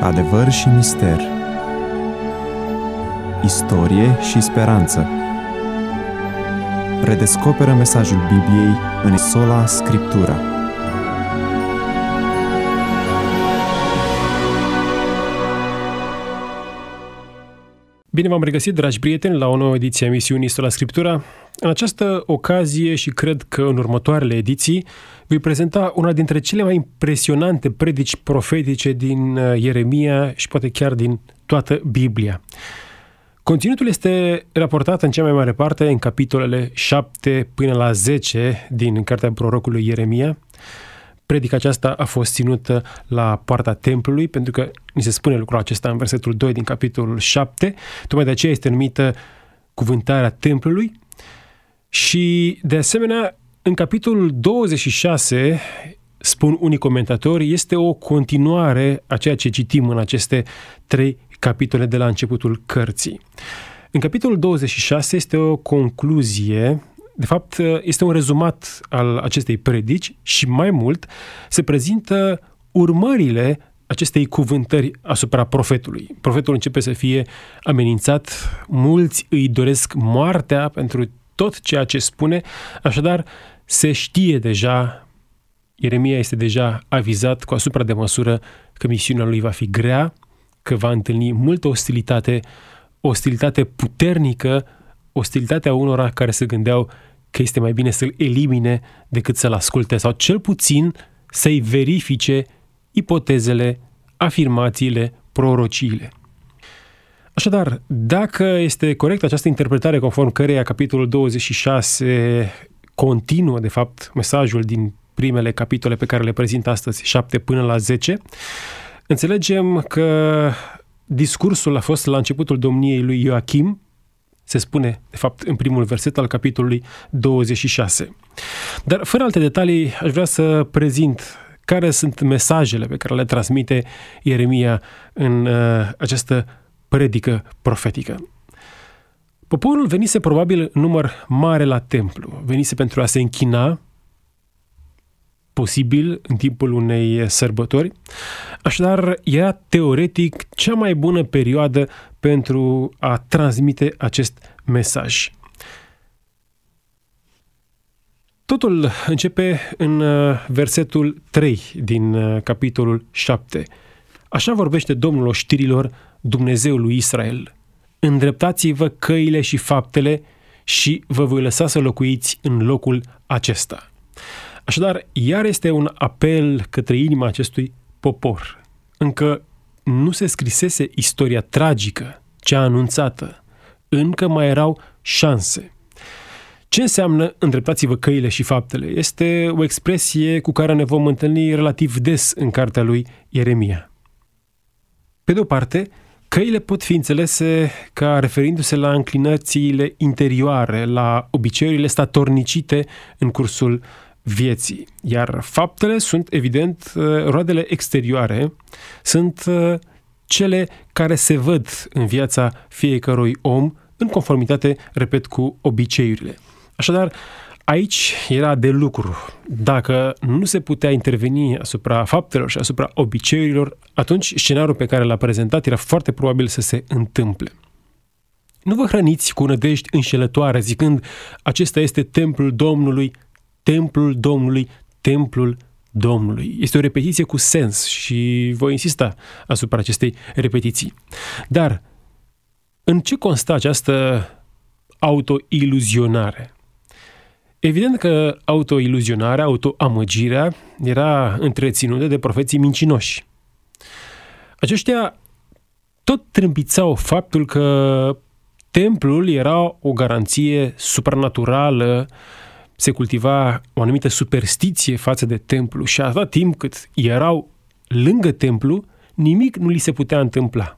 Adevăr și mister, istorie și speranță. Redescoperă mesajul Bibliei în sola Scriptura. Bine v-am regăsit, dragi prieteni, la o nouă ediție a emisiunii Sola Scriptura. În această ocazie și cred că în următoarele ediții voi prezenta una dintre cele mai impresionante predici profetice din Ieremia și poate chiar din toată Biblia. Conținutul este raportat în cea mai mare parte în capitolele 7 până la 10 din cartea prorocului Ieremia. Predica aceasta a fost ținută la poarta templului, pentru că ni se spune lucrul acesta în versetul 2 din capitolul 7. Tocmai de aceea este numită cuvântarea templului. Și, de asemenea, în capitolul 26, spun unii comentatori, este o continuare a ceea ce citim în aceste 3 capitole de la începutul cărții. În capitolul 26 este o concluzie. De fapt, este un rezumat al acestei predici și mai mult se prezintă urmările acestei cuvântări asupra profetului. Profetul începe să fie amenințat, mulți îi doresc moartea pentru tot ceea ce spune, așadar se știe deja, Ieremia este deja avizat cu asupra de măsură că misiunea lui va fi grea, că va întâlni multă ostilitate puternică, ostilitatea unora care se gândeau că este mai bine să-l elimine decât să-l asculte sau cel puțin să-i verifice ipotezele, afirmațiile, prorociile. Așadar, dacă este corectă această interpretare conform căreia capitolul 26 continuă, de fapt, mesajul din primele capitole pe care le prezint astăzi, 7 până la 10, înțelegem că discursul a fost la începutul domniei lui Ioachim, se spune, de fapt, în primul verset al capitolului 26. Dar, fără alte detalii, aș vrea să prezint care sunt mesajele pe care le transmite Ieremia în această predică profetică. Poporul venise probabil în număr mare la templu, venise pentru a se închina, posibil în timpul unei sărbători. Așadar, era teoretic cea mai bună perioadă pentru a transmite acest mesaj. Totul începe în versetul 3 din capitolul 7. Așa vorbește Domnul oștirilor, Dumnezeul lui Israel. Îndreptați-vă căile și faptele și vă voi lăsa să locuiți în locul acesta. Așadar, iar este un apel către inima acestui popor. Încă nu se scrisese istoria tragică, cea anunțată. Încă mai erau șanse. Ce înseamnă îndreptați-vă căile și faptele? Este o expresie cu care ne vom întâlni relativ des în cartea lui Ieremia. Pe de o parte, căile pot fi înțelese ca referindu-se la înclinațiile interioare, la obiceiurile statornicite în cursul vieții. Iar faptele sunt, evident, roadele exterioare, sunt cele care se văd în viața fiecărui om în conformitate, repet, cu obiceiurile. Așadar, aici era de lucru. Dacă nu se putea interveni asupra faptelor și asupra obiceiurilor, atunci scenariul pe care l-a prezentat era foarte probabil să se întâmple. Nu vă hrăniți cu nădejdi înșelătoare zicând acesta este templul Domnului, templul Domnului, templul Domnului. Este o repetiție cu sens și voi insista asupra acestei repetiții. Dar în ce constă această autoiluzionare? Evident că autoiluzionarea, autoamăgirea era întreținută de profeții mincinoși. Aceștia tot trâmbițau faptul că templul era o garanție supranaturală, se cultiva o anumită superstiție față de templu și atâta timp cât erau lângă templu, nimic nu li se putea întâmpla.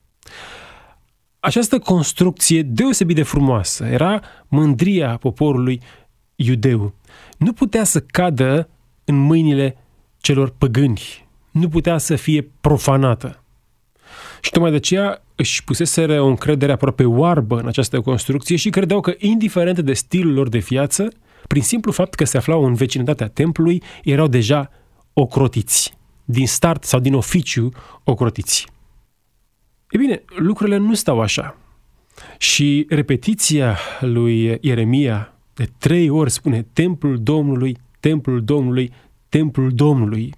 Această construcție deosebit de frumoasă era mândria poporului iudeu. Nu putea să cadă în mâinile celor păgâni, nu putea să fie profanată. Și tocmai de aceea își puseseră o încredere aproape oarbă în această construcție și credeau că, indiferent de stilul lor de viață, prin simplu fapt că se aflau în vecinătatea templului, erau deja ocrotiți. Din start sau din oficiu ocrotiți. E bine, lucrurile nu stau așa. Și repetiția lui Ieremia de 3 ori spune templul Domnului, templul Domnului, templul Domnului.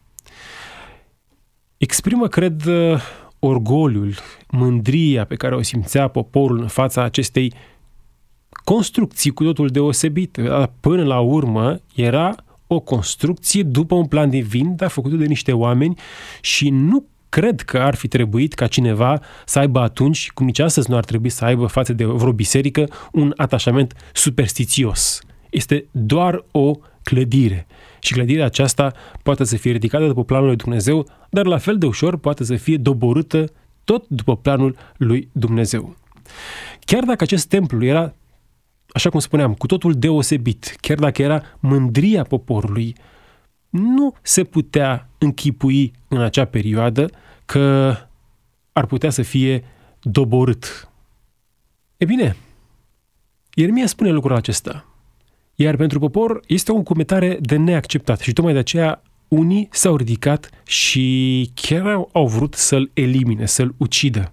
Exprimă, cred, orgoliul, mândria pe care o simțea poporul în fața acestei construcții cu totul deosebite. Până la urmă era o construcție după un plan divin, dar făcută de niște oameni și nu cred că ar fi trebuit ca cineva să aibă atunci, cum nici astăzi nu ar trebui să aibă față de vreo biserică, un atașament superstițios. Este doar o clădire. Și clădirea aceasta poate să fie ridicată după planul lui Dumnezeu, dar la fel de ușor poate să fie doborâtă tot după planul lui Dumnezeu. Chiar dacă acest templu era, așa cum spuneam, cu totul deosebit, chiar dacă era mândria poporului, nu se putea închipui în acea perioadă că ar putea să fie doborât. E bine, Ieremia spune lucrul acesta. Iar pentru popor este o încumetare de neacceptat și tocmai de aceea unii s-au ridicat și chiar au vrut să-l elimine, să-l ucidă.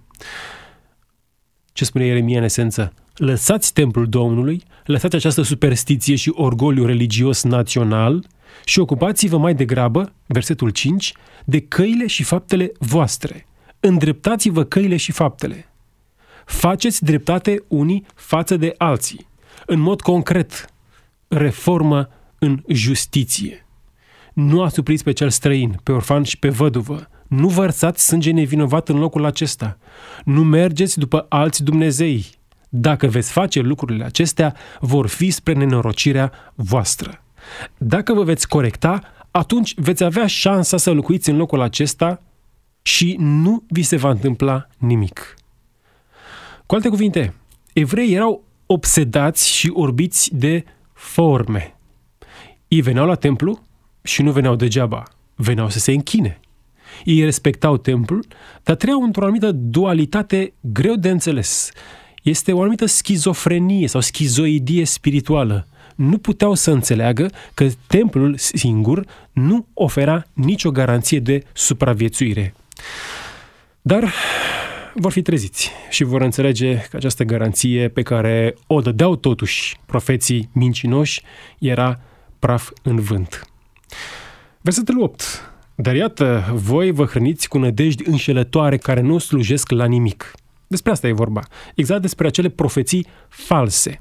Ce spune Ieremia în esență? Lăsați templul Domnului, lăsați această superstiție și orgoliu religios național și ocupați-vă mai degrabă, versetul 5, de căile și faptele voastre. Îndreptați-vă căile și faptele. Faceți dreptate unii față de alții. În mod concret, reformă în justiție. Nu asupriți pe cel străin, pe orfan și pe văduvă. Nu vărsați sânge nevinovat în locul acesta. Nu mergeți după alți dumnezei. Dacă veți face lucrurile acestea, vor fi spre nenorocirea voastră. Dacă vă veți corecta, atunci veți avea șansa să locuiți în locul acesta și nu vi se va întâmpla nimic. Cu alte cuvinte, evreii erau obsedați și orbiți de forme. Ei veneau la templu și nu veneau degeaba, veneau să se închine. Ei respectau templul, dar trăiau într-o anumită dualitate greu de înțeles. Este o anumită schizofrenie sau schizoidie spirituală. Nu puteau să înțeleagă că templul singur nu ofera nicio garanție de supraviețuire. Dar vor fi treziți și vor înțelege că această garanție pe care o dădeau totuși profeții mincinoși era praf în vânt. Versetul 8. Dar iată, voi vă hrăniți cu nădejdi înșelătoare care nu slujesc la nimic. Despre asta e vorba. Exact despre acele profeții false.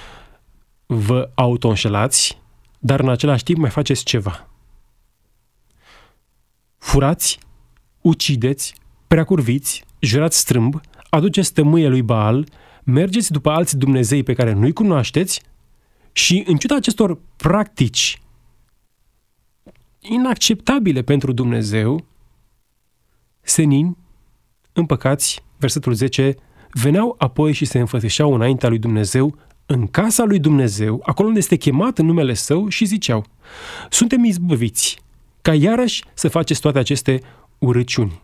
Vă auto-înșelați, dar în același timp mai faceți ceva. Furați, ucideți, preacurviți, jurați strâmb, aduceți tămâie lui Baal, mergeți după alți dumnezei pe care nu-i cunoașteți și, în ciuda acestor practici inacceptabile pentru Dumnezeu, senini, împăcați, versetul 10, veneau apoi și se înfățișau înaintea lui Dumnezeu, în casa lui Dumnezeu, acolo unde este chemat în numele Său și ziceau: suntem izbăviți ca iarăși să faceți toate aceste urăciuni.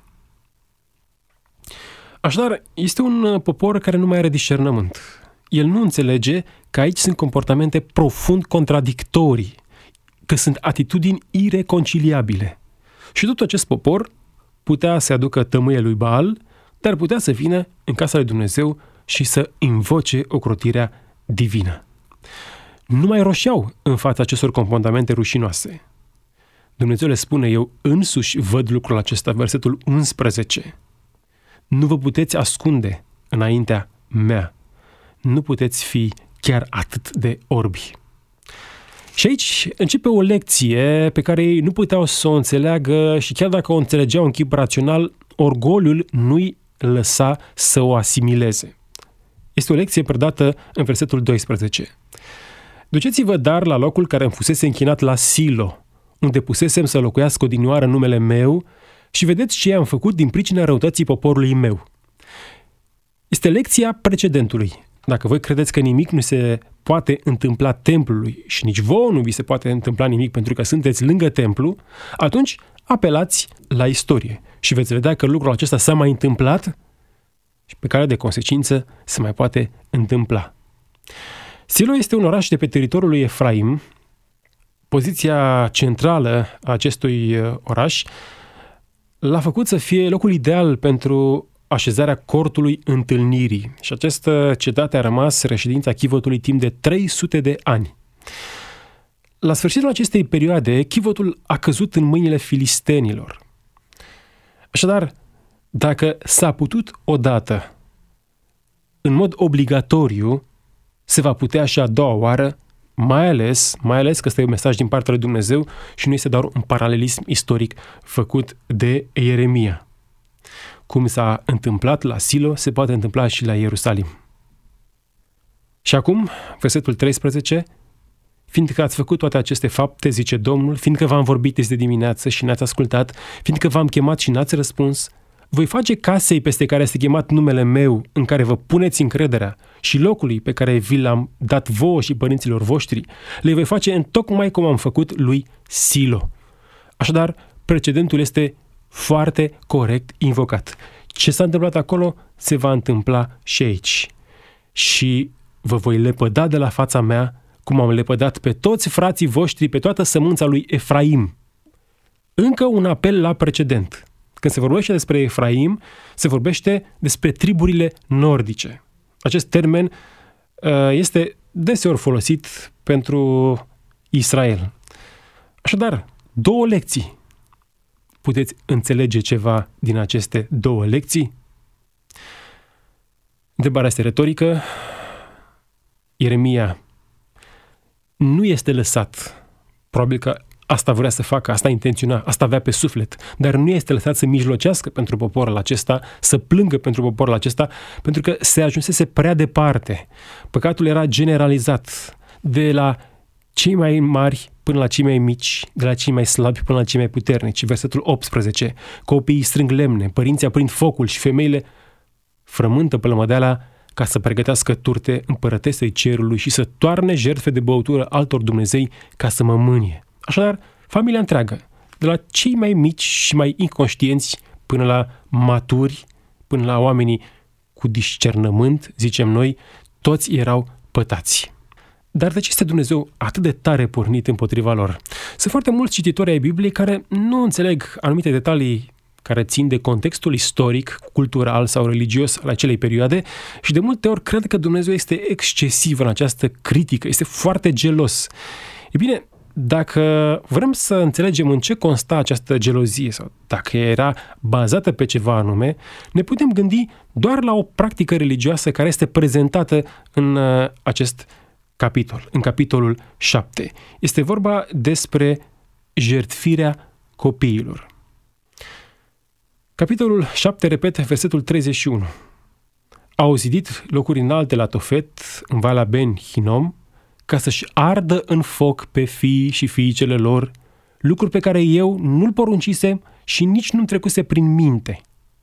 Așadar, este un popor care nu mai are discernământ. El nu înțelege că aici sunt comportamente profund contradictorii, că sunt atitudini ireconciliabile. Și tot acest popor putea să aducă tămâie lui Baal, dar putea să vină în casa lui Dumnezeu și să invoce ocrotirea divină. Nu mai roșeau în fața acestor comportamente rușinoase. Dumnezeu le spune: eu însuși văd lucrul acesta, versetul 11. Nu vă puteți ascunde înaintea mea. Nu puteți fi chiar atât de orbi. Și aici începe o lecție pe care ei nu puteau să o înțeleagă și chiar dacă o înțelegeau în chip rațional, orgoliul nu-i lăsa să o asimileze. Este o lecție predată în versetul 12. Duceți-vă dar la locul care îmi fusese închinat la Silo, unde pusesem să locuiască odinioară numele meu, și vedeți ce am făcut din pricina răutății poporului meu. Este lecția precedentului. Dacă voi credeți că nimic nu se poate întâmpla templului și nici vouă nu vi se poate întâmpla nimic pentru că sunteți lângă templu, atunci apelați la istorie și veți vedea că lucrul acesta s-a mai întâmplat și pe care de consecință se mai poate întâmpla. Silo este un oraș de pe teritoriul lui Efraim. Poziția centrală a acestui oraș l-a făcut să fie locul ideal pentru așezarea cortului întâlnirii și această cetate a rămas reședința chivotului timp de 300 de ani. La sfârșitul acestei perioade, chivotul a căzut în mâinile filistenilor. Așadar, dacă s-a putut odată, în mod obligatoriu, se va putea și a doua oară, mai ales că ăsta e un mesaj din partea lui Dumnezeu și nu este doar un paralelism istoric făcut de Ieremia. Cum s-a întâmplat la Silo, se poate întâmpla și la Ierusalim. Și acum, versetul 13, fiindcă ați făcut toate aceste fapte, zice Domnul, fiindcă v-am vorbit de dimineață și n-ați ascultat, fiindcă v-am chemat și n-ați răspuns, voi face casei peste care este chemat numele meu, în care vă puneți încrederea, și locului pe care vi l-am dat vouă și părinților voștri, le voi face întocmai cum am făcut lui Silo. Așadar, precedentul este foarte corect invocat. Ce s-a întâmplat acolo, se va întâmpla și aici. Și vă voi lepăda de la fața mea, cum am lepădat pe toți frații voștri, pe toată sămânța lui Efraim. Încă un apel la precedent. Când se vorbește despre Efraim, se vorbește despre triburile nordice. Acest termen este deseori folosit pentru Israel. Așadar, 2 lecții. Puteți înțelege ceva din aceste 2 lecții? Întrebarea este retorică. Ieremia nu este lăsat. Probabil că asta vrea să facă, asta intenționa, asta avea pe suflet, dar nu este lăsat să mijlocească pentru poporul acesta, să plângă pentru poporul acesta, pentru că se ajunsese prea departe. Păcatul era generalizat, de la cei mai mari până la cei mai mici, de la cei mai slabi până la cei mai puternici. Versetul 18, copiii strâng lemne, părinții aprind focul și femeile frământă pălămădeala ca să pregătească turte împărătesei cerului și să toarne jertfe de băutură altor dumnezei ca să mă mânie. Așadar, familia întreagă, de la cei mai mici și mai inconștienți până la maturi, până la oamenii cu discernământ, zicem noi, toți erau pătați. Dar de ce este Dumnezeu atât de tare pornit împotriva lor? Sunt foarte mulți cititori ai Bibliei care nu înțeleg anumite detalii care țin de contextul istoric, cultural sau religios al acelei perioade și de multe ori cred că Dumnezeu este excesiv în această critică, este foarte gelos. E bine, dacă vrem să înțelegem în ce consta această gelozie sau dacă era bazată pe ceva anume, ne putem gândi doar la o practică religioasă care este prezentată în acest capitol, în capitolul 7. Este vorba despre jertfirea copiilor. Capitolul 7 repete versetul 31. Au zidit locuri înalte la Tofet, în Valea Ben Hinnom, ca să-și ardă în foc pe fiii și fiicele lor, lucruri pe care eu nu-l poruncisem și nici nu-mi trecuse prin minte.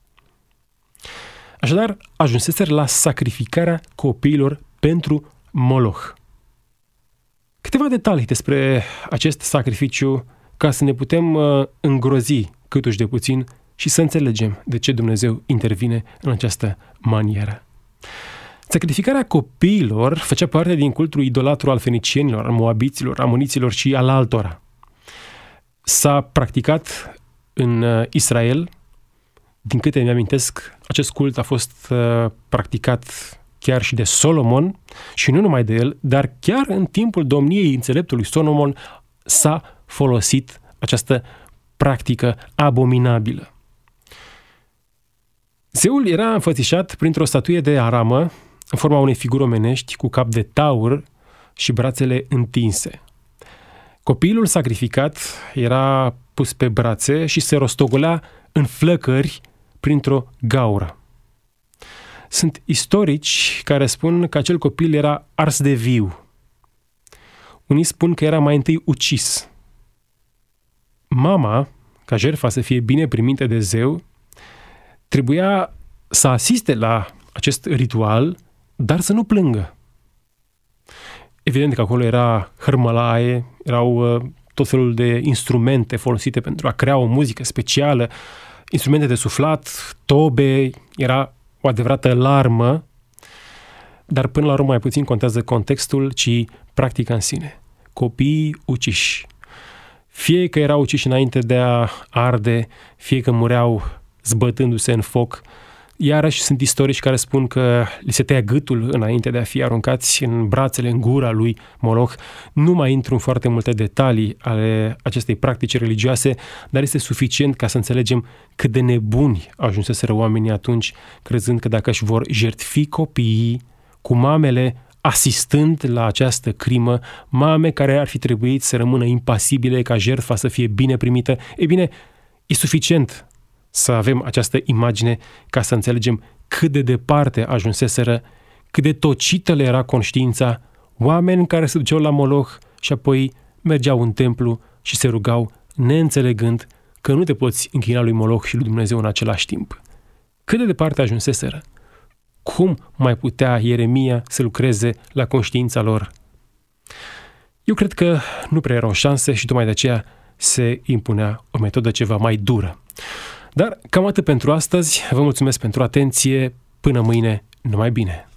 Așadar, ajunseseră la sacrificarea copiilor pentru Moloch. Câteva detalii despre acest sacrificiu ca să ne putem îngrozi câtuși de puțin și să înțelegem de ce Dumnezeu intervine în această manieră. Sacrificarea copiilor făcea parte din cultul idolatru al fenicienilor, al moabiților, amoniților și al altora. S-a practicat în Israel, din câte mi-amintesc, acest cult a fost practicat chiar și de Solomon și nu numai de el, dar chiar în timpul domniei înțeleptului Solomon s-a folosit această practică abominabilă. Zeul era înfățișat printr-o statuie de aramă, în forma unei figuri omenești, cu cap de taur și brațele întinse. Copilul sacrificat era pus pe brațe și se rostogolea în flăcări printr-o gaură. Sunt istorici care spun că acel copil era ars de viu. Unii spun că era mai întâi ucis. Mama, ca jertfa să fie bine primită de zeu, trebuia să asiste la acest ritual, dar să nu plângă. Evident că acolo era hărmălaie, erau tot felul de instrumente folosite pentru a crea o muzică specială, instrumente de suflat, tobe, era o adevărată larmă, dar până la urmă mai puțin contează contextul, ci practica în sine. Copiii uciși. Fie că erau uciși înainte de a arde, fie că mureau zbătându-se în foc, Iarăși sunt istorici care spun că li se tăia gâtul înainte de a fi aruncați în brațele, în gura lui Moloch. Nu mai intru în foarte multe detalii ale acestei practici religioase, dar este suficient ca să înțelegem cât de nebuni ajunseseră oamenii atunci, crezând că dacă își vor jertfi copiii cu mamele asistând la această crimă, mame care ar fi trebuit să rămână impasibile ca jertfa să fie bine primită, e bine, e suficient să avem această imagine ca să înțelegem cât de departe ajunseseră, cât de tocită le era conștiința, oameni care se duceau la Moloch și apoi mergeau în templu și se rugau, neînțelegând că nu te poți închina lui Moloch și lui Dumnezeu în același timp. Cât de departe ajunseseră? Cum mai putea Ieremia să lucreze la conștiința lor? Eu cred că nu prea erau șanse și tocmai de aceea se impunea o metodă ceva mai dură. Dar cam atât pentru astăzi. Vă mulțumesc pentru atenție. Până mâine, numai bine!